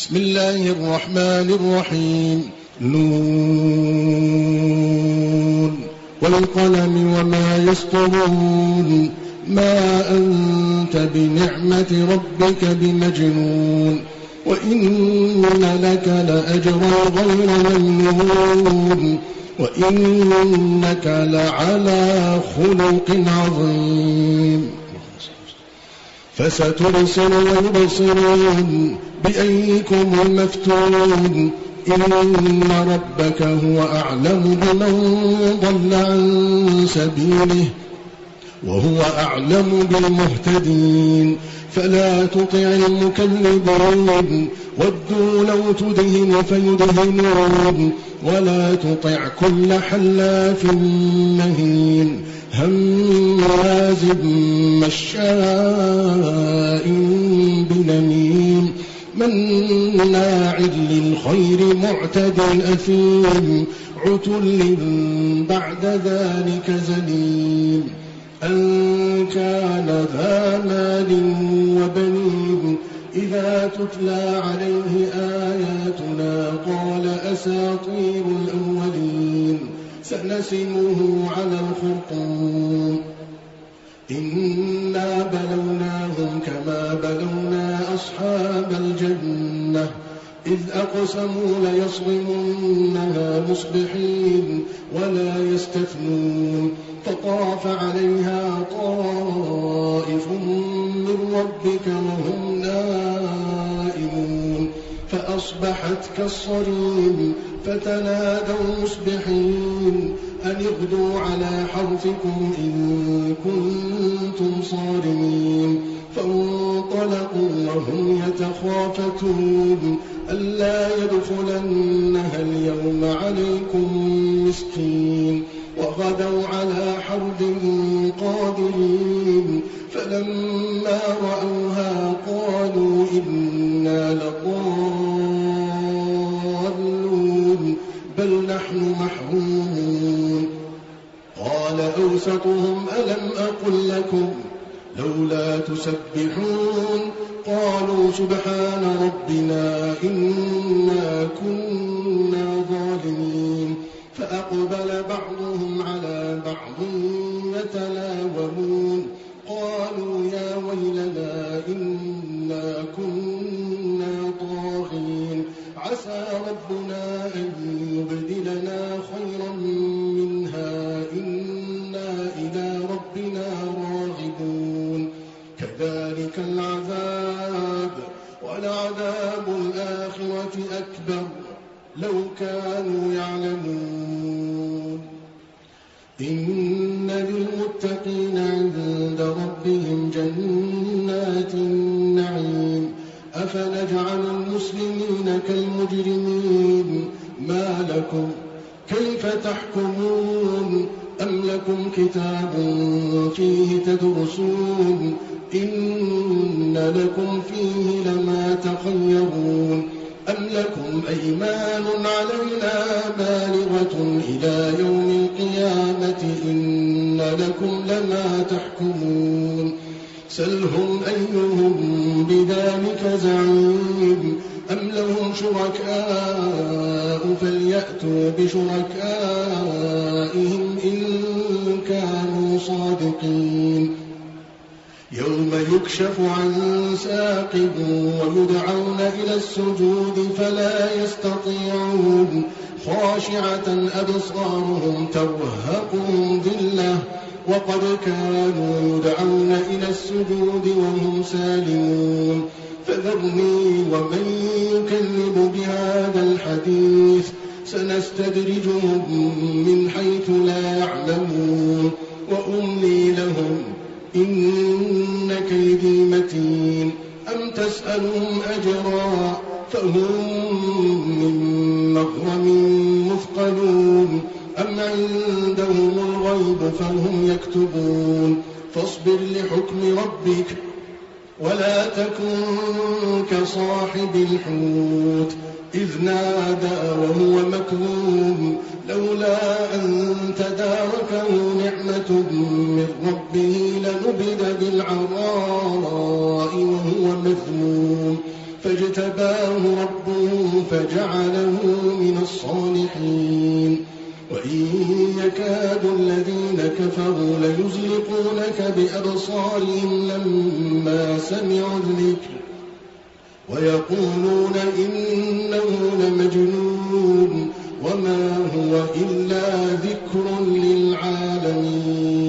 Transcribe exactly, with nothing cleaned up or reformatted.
بسم الله الرحمن الرحيم. نون والقلم وما يسطرون ما أنت بنعمة ربك بمجنون وإن لك لأجرا غير ممنون وإنك لعلى خلق عظيم. فستبصر ويبصرون بأيكم المفتون إن ربك هو أعلم بمن ضل عن سبيله وهو أعلم بالمهتدين. فلا تطع المكذبين ودوا لو تدهن فيدهنون ولا تطع كل حلاف مهين هماز مشاء بنميم مناع للخير معتد أثيم عتل بعد ذلك زنيم أن كان ذا مال وبنين إذا تتلى عليه آياتنا قال أساطير الأولين سنسمه على الخرطوم إنا بلوناهم كما بلونا أصحاب الجنة إذ أقسموا ليصرمنها مصبحين ولا يستثنون فطاف عليها طائف من ربك وهم نائمون فأصبحت كالصريم فتنادوا مصبحين أن اغدوا على حرثكم إن كنتم صارمين فانطلقوا وهم يتخافتون ألا يدخلنها اليوم عليكم مسكين وغدوا على حرد قادرين فلما رأوها قالوا إنا لضالون بل نحن محرومون قال أوسطهم ألم أقل لكم لولا تسبحون قالوا سبحان ربنا إنا كنا ظالمين فأقبل بعضهم على بعض يتلاومون قالوا يا ويلنا إنا كنا طاغين عسى ربنا أن يبدلنا خيرا منها إنا إلى ربنا راغبون كذلك العذاب ولعذاب الآخرة أكبر لو كانوا يعلمون إن للمتقين عند ربهم جنات النعيم أفنجعل المسلمين كالمجرمين ما لكم كيف تحكمون أم لكم كتاب فيه تدرسون إن لكم فيه لما تخيرون أم لكم أيمان علينا بالغة إلى يوم القيامة إن لكم لما تحكمون سلهم أيهم بذلك زعيم أم لهم شركاء فليأتوا بشركائهم إن كانوا صادقين يوم يكشف عن ساق ويدعون إلى السجود فلا يستطيعون خاشعة أبصارهم ترهقهم ذلة وقد كانوا يدعون إلى السجود وهم سالمون فذرني ومن يكذب بهذا الحديث سنستدرجهم من حيث لا يعلمون وأملي لهم إن كيدي متين أم تسألهم أجرا فهم من مغرم مثقلون أم عندهم الغيب فهم يكتبون فاصبر لحكم ربك ولا تكن كصاحب الحوت إذ نادى وهو مكذوب لولا أن تداركه نعمة من ربه لنبذ بالعراء وهو مذموم فاجتباه ربه فجعله من الصالحين وإن يكاد الذين كفروا ليزلقونك بأبصارهم لما سمعوا الذكر ويقولون إنه لمجنون وما هو إلا ذكر للعالمين